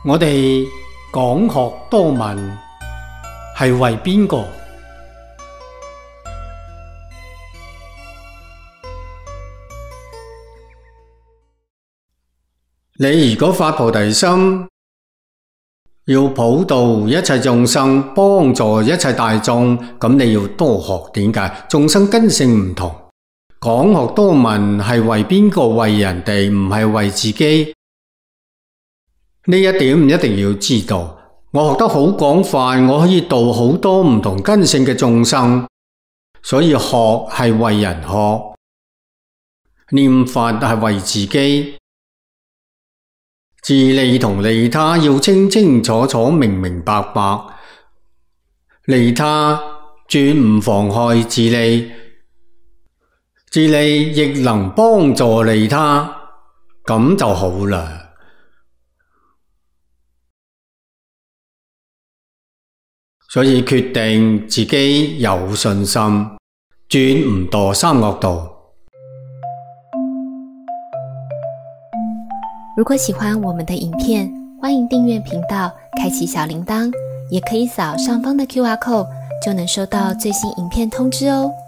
我哋講學多聞係為邊個？你如果發菩提心，要普渡一切眾生，幫助一切大眾，咁你要多學。點解？眾生根性唔同，講學多聞係為邊個？為人哋，唔係為自己。呢一點唔一定要知道。我學得好廣泛，我可以度好多唔同根性嘅眾生，所以學係為人學，念佛係為自己。自利同利他要清清楚楚、明明白白。利他絕唔妨害自利，自利亦能幫助利他，咁就好啦。所以決定自己有信心，絕唔墮三惡道。 如果喜歡我們的影片，歡迎訂閱頻道，開啟小鈴鐺，也可以掃上方的QR code，就能收到最新影片通知哦。